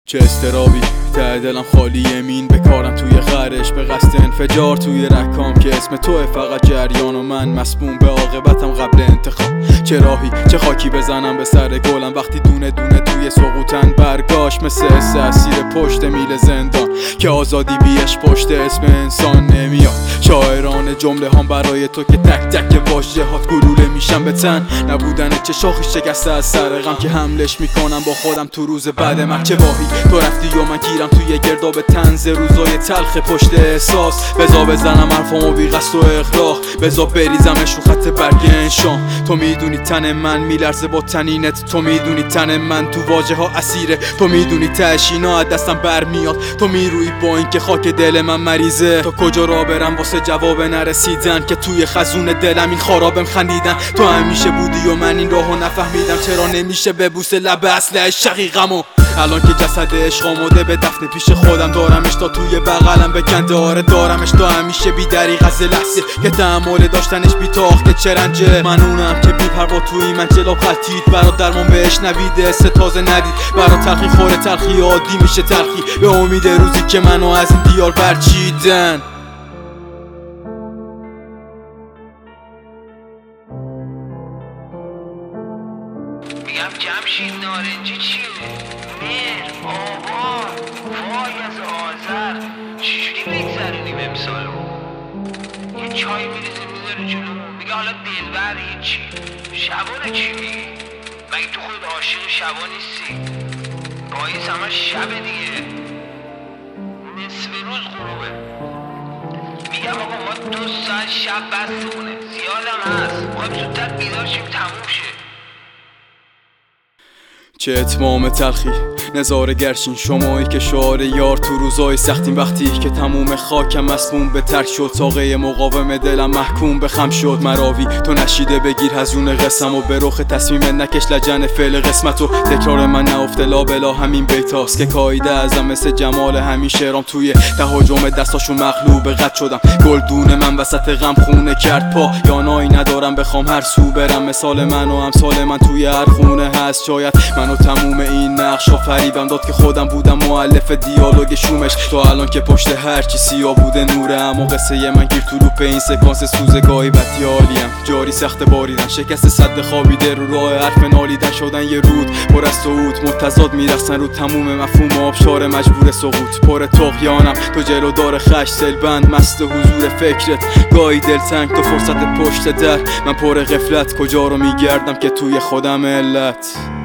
چه استرابی ته دلم خالی یمین به کارم توی غرش به قصد انفجار توی رکام که اسم توه فقط جریان و من مسموم به عاقبتم قبل انتخاب. چه راهی چه خاکی بزنم به سر گلم وقتی دونه دونه توی سقوطن برگاش مثل اسیر پشت میل زندان که آزادی بیش پشت اسم انسان نمیاد. شاعران جمله هم برای تو که تک تک واژه‌هات گلوله میشن به تن نبودن چه شاخی شکسته از سر غم که حملش میکنم با خودم تو روز بعد من. چه واهی تو رفتی و من گیرم توی گرداب طنز روزای تلخ پشت احساس. بزا بزنم حرفامو بی قصد و اغراق بزا بریزمش رو خط برگ انشام. تو میدونی تن من میلرزه با تنینت، تو میدونی تن من تو واژه ها اسیره، تو میدونی تهش اینا از دستم برمیاد. تو میروی با این که خاک دل من مریضه. تا کجا را برم واسه جواب نرسیدن که توی خزون دلم این خرابم خندیدن. تو همیشه بودی و من این راهو نفهمیدم چرا نمیشه ببوسه لب اصل شقیقمو. الان که جسد عشق آماده به دفن پیش خودم دارمش تا توی بغلم بکنده. آره دارمش تا همیشه بی دریغ از لحظه که تحمل داشتنش بی تاخ که چه رنجه. من اونم که بی پروا توی من جلاب خطید برات درمان بهش نویده ستازه ندید. برات تلخی خوره تلخی عادی میشه تلخی به امید روزی که منو از این دیار برچیدن. میگم جمشید نارنجی چیه؟ مهر، آوار، وای از آذر چجوری بگذرونیم امسالو؟ یه چای میریزه میذاره جلومون میگه حالا دلبر چی؟ شبانه چی میگی؟ مگه تو خود عاشق شبا نیستی؟ پاییز همه شبه دیگه نصف روز غروبه. میگم آقا ما 2 ساعت شب بستمونه زیادم هست میخوایم زودتر بیدار شیم تموم شه. چه اتمام تلخی نظاره گرشین شمایی که شعار یار تو روزای سختیم وقتی که تموم خاکم مسموم به ترک شد. ساقه مقاوم دلم محکوم به خم شد. مراوی تو نشیده بگیر هزیون قسم و به رخ تصمیم نکش لجن فعل قسمت و تکرار من نافته لابلا همین بیتاست که کایده ازم مثل جمال همین شعرام توی تهاجم دستاشون مغلوب قد شدم. گلدون من وسط غم خونه کرد پا یا نایی ندارم بخوام هر سو برم. مثال من و امثال من توی هر خونه هست. شاید منو تموم این نقشا فریبم داد که خودم بودم مؤلف دیالوگ شومش. تا الان که پشت هر چی سیاه بوده نوره اما قصه من گیر تو لوپ این سکانس سوزگاهی بدیالیم. جاری سخت باریدن شکست صد خوابیده رو راه حرف نالیدن شدن یه رود پر از صعود متضاد میرسن رو تموم مفهوم آبشار مجبور سقوط. پر طغیانم تو جلودار خش سلبند مست حضور فکرت گاهی دلتنگ تو فرصت پشت در من پر غفلت کجا رو میگردم که توی خودم علت.